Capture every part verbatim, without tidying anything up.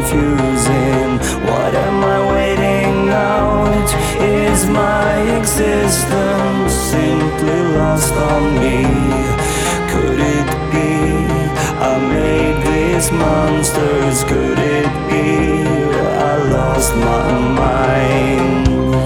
confusing. What am I waiting out? Is my existence simply lost on me? Could it be I made these monsters? Could it be I lost my mind?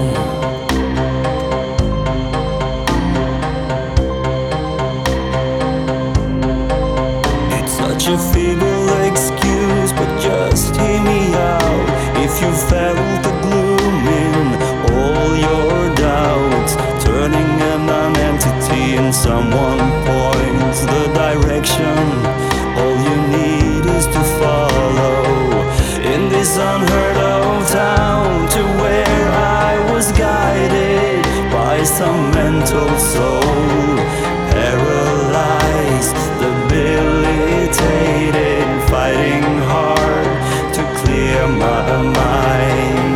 Such a feeble excuse, but just hear me out. If you felt the gloom in all your doubts, turning a non-entity and someone points the direction, all you need is to follow in this unheard of town, to where I was guided by some mental soul, paralyzed, debilitated, fighting hard to clear my mind.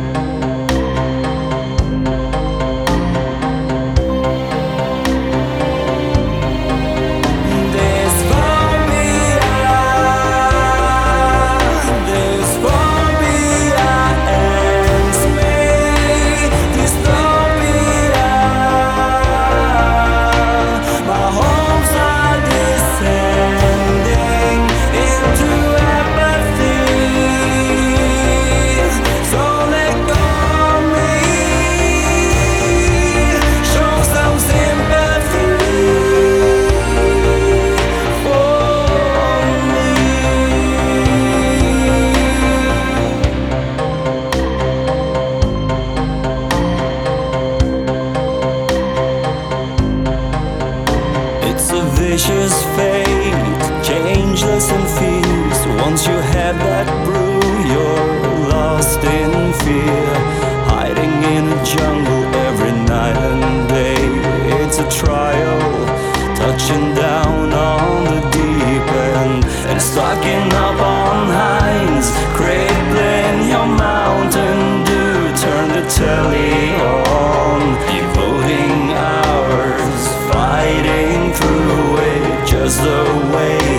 This phobia, this phobia ends me. Dystopia, my hopes are descending into apathy. So let go of me, show some sympathy for me. It's a vicious fate, changeless and fierce. Once you have that brew, you're lost in fear, hiding in a jungle every night and day. It's a trial, touching down on the deep end and stocking up on hinds, crippling your Mountain Dew. Turn the telly on, devoting hours, fighting through it just the way